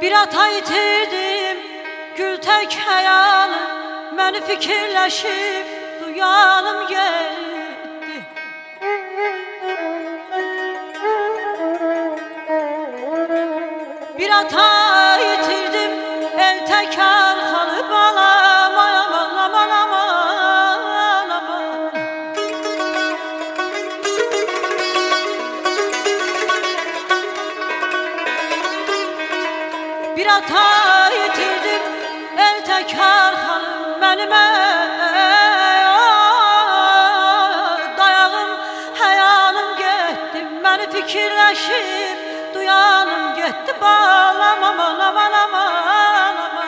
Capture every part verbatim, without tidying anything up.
Bir ata itirdim gül tek hayalı, məni fikirləşib duyanım getdi. Bir ata itirdim el tek arxalı, balam aman aman aman aman. Bir ata itirdim el tek arxalı, mənimə dayağım həyalım getdi, məni fikirləşib duyanım getdi, balam aman aman aman aman.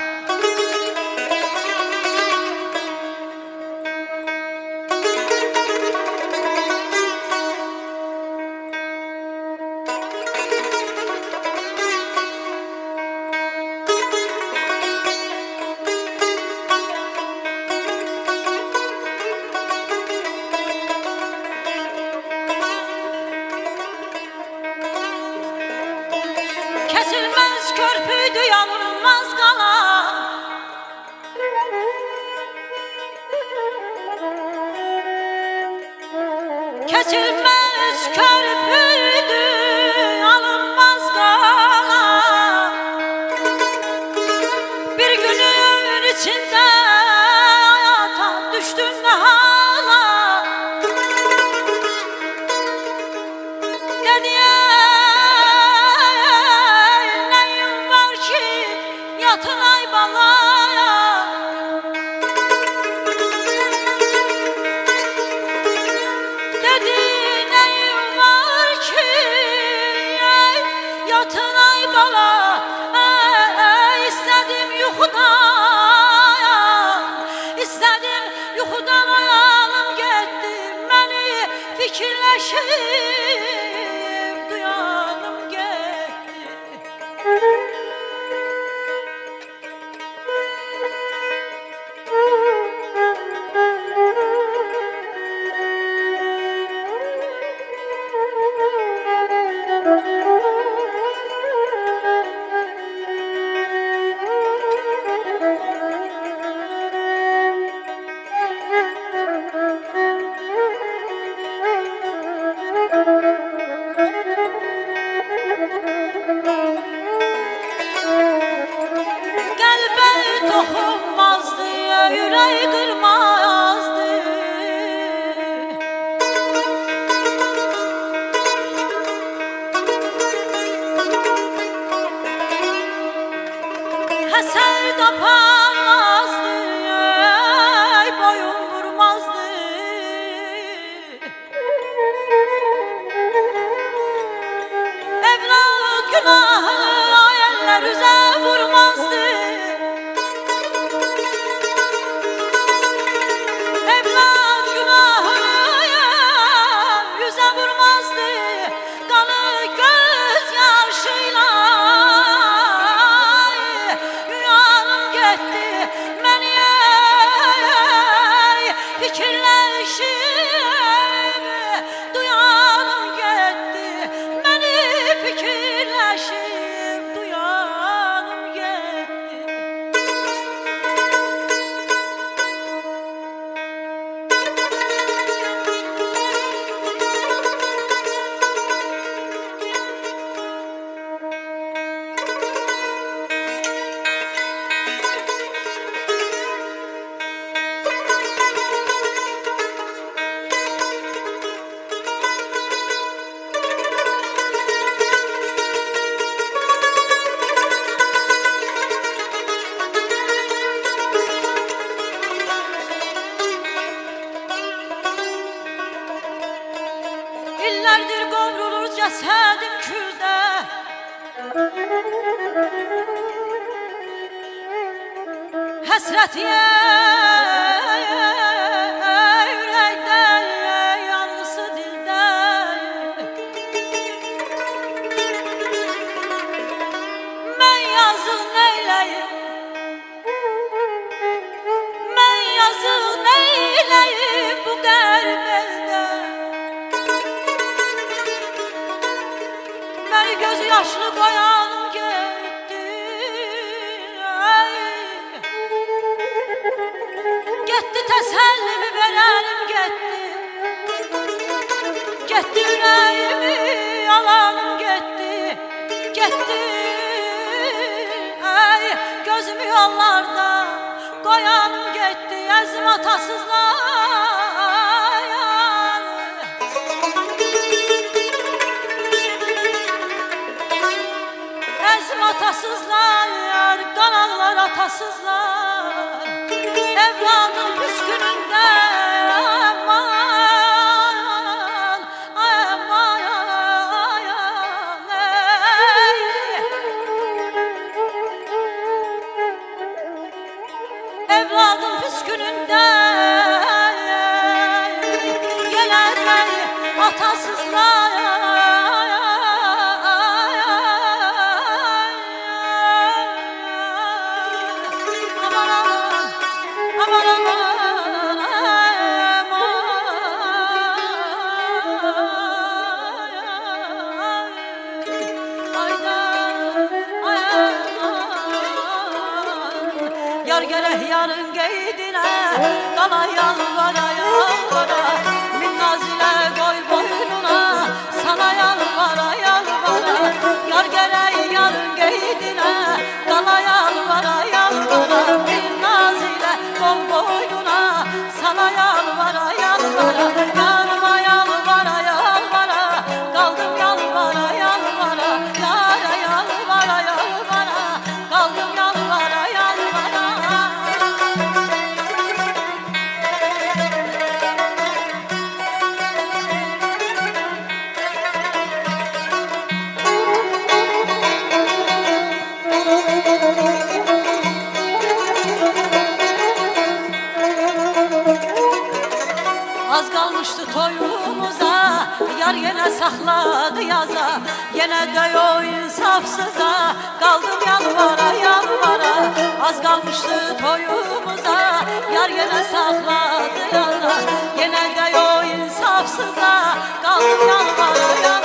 Kesilmez körpüydü yanılmaz kalan, kesilmez körpüydü yanılmaz kalan. Bir günün içinde hayata düştün ne hala, dediye yatın ay balaya. Dedi neyim var ki yatın ay bala. Ey, istedim yuxudan, istedim yuxudan ayağım getdi, məni fikirləşib duyanım getdi. Qəlbə toxunmazdı, ürək qırmazdı. Həsəd aparmazdı, ey, boyun vurmazdı. Evlad günahını ayəllər üzə vurmazdı. Evlad günahını yüzə vurmazdı. Qanı göz yaşıyla yuyanım getdi, məni fikirləşib duyanım getdi, məni fikirləşib duyanım getdi. İllərdir qovrulur cəsədim küldə, həsrətiyə ürəkdə, yanğısı dildə. Mən yazıq neyləyim, mən yazıq neyləyim bu qərb əldə. Məni göz yaşlı qoyanım getdi. Getdi təsəllimi verənim getdi. Getdi ürəyimi alanım getdi. Getdi ay gözümü yollarda qoyanım getdi. Əzim atasızlar Əzim atasızlar qan ağlar atasızlar. Evladım püskünündə aman aman aman ey. Evladım püskünündə yelər atasızlar. Aman aman yar gerek yarın geydine kala yalvara yalvara. Minnaz ile koy boynuna sana yalvara yalvara. Yar gerek yarın geydine kala yalvara yalvara. Minnaz ile koy boynuna sana yalvara yalvara. Yarıma yalvara yalvara kaldım yalvara yalvara. Yara yalvara yalvara kaldım yalvara yalvara. Az kalmıştı toyumuza, yar yine sakladı yaza. Yine de o insafsıza, kaldım yalvara yalvara. Az kalmıştı toyumuza, yar yine sakladı yaza. Yine de o insafsıza, kaldım yalvara yalvara.